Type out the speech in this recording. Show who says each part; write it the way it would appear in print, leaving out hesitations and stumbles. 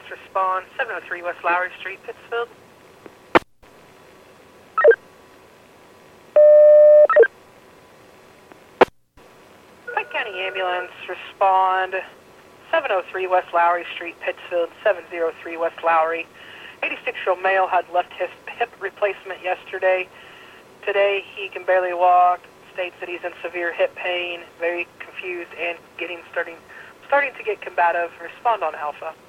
Speaker 1: respond, 703 West Lowry Street, Pittsfield. Pike County Ambulance, respond, 703 West Lowry Street, Pittsfield, 703 West Lowry. 86-year-old male had left hip replacement yesterday. Today he can barely walk, states that he's in severe hip pain, very confused, and starting to get combative. Respond on Alpha.